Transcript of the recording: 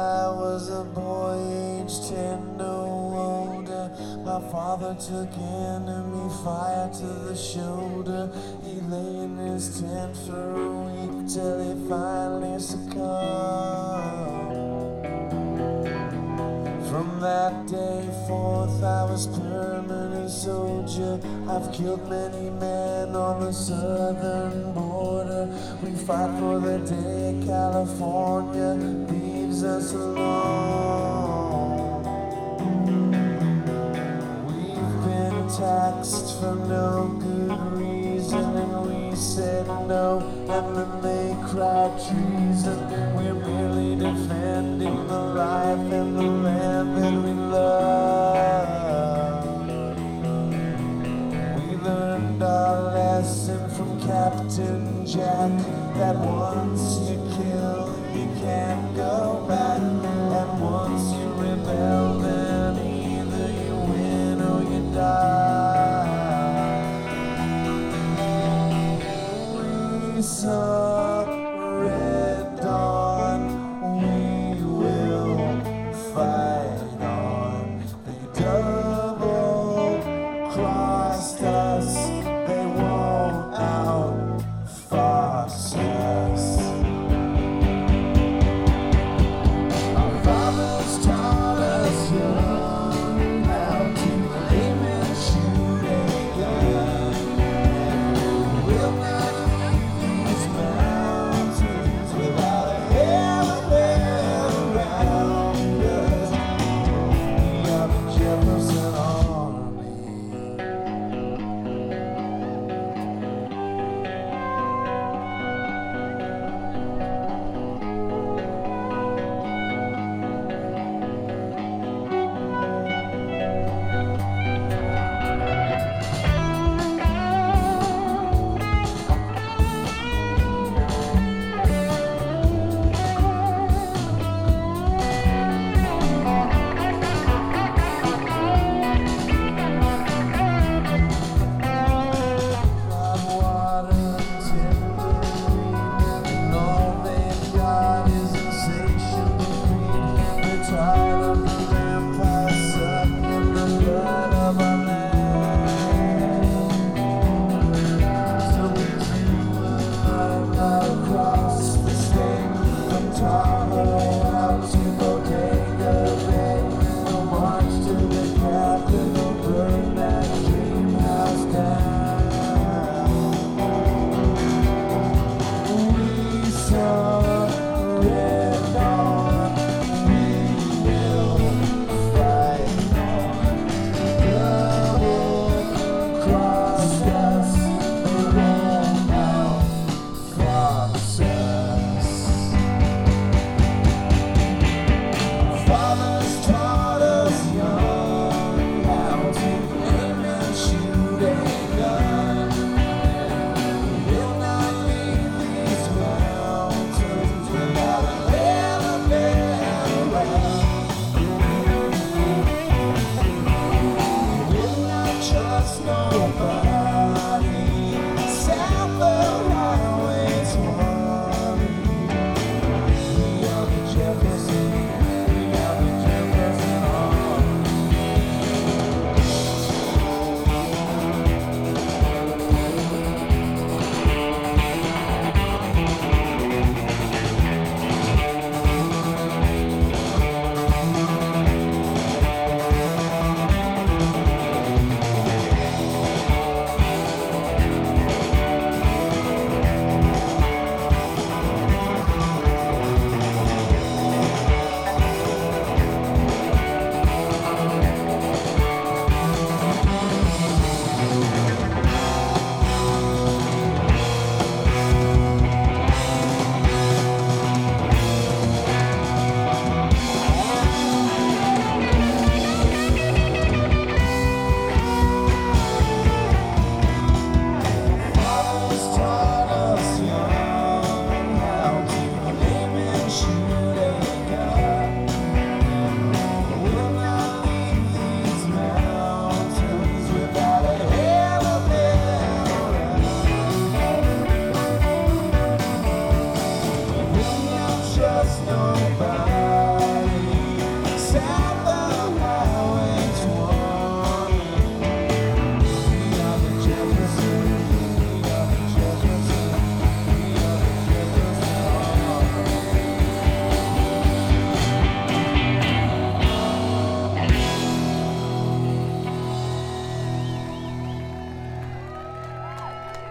I was a boy, aged 10, no older, my father took enemy fire to the shoulder. He lay in his tent for a week till he finally succumbed. From that day forth I was permanent soldier. I've killed many men on the southern border. We fight for the day California leaves us alone. We've been taxed for no good reason, and we said no, and then they cried treason. We're merely defending the life and the land that we love. We learned our lesson from Captain Jack, that once you kill, you can't go back. And once you rebel, then either you win or you die. We saw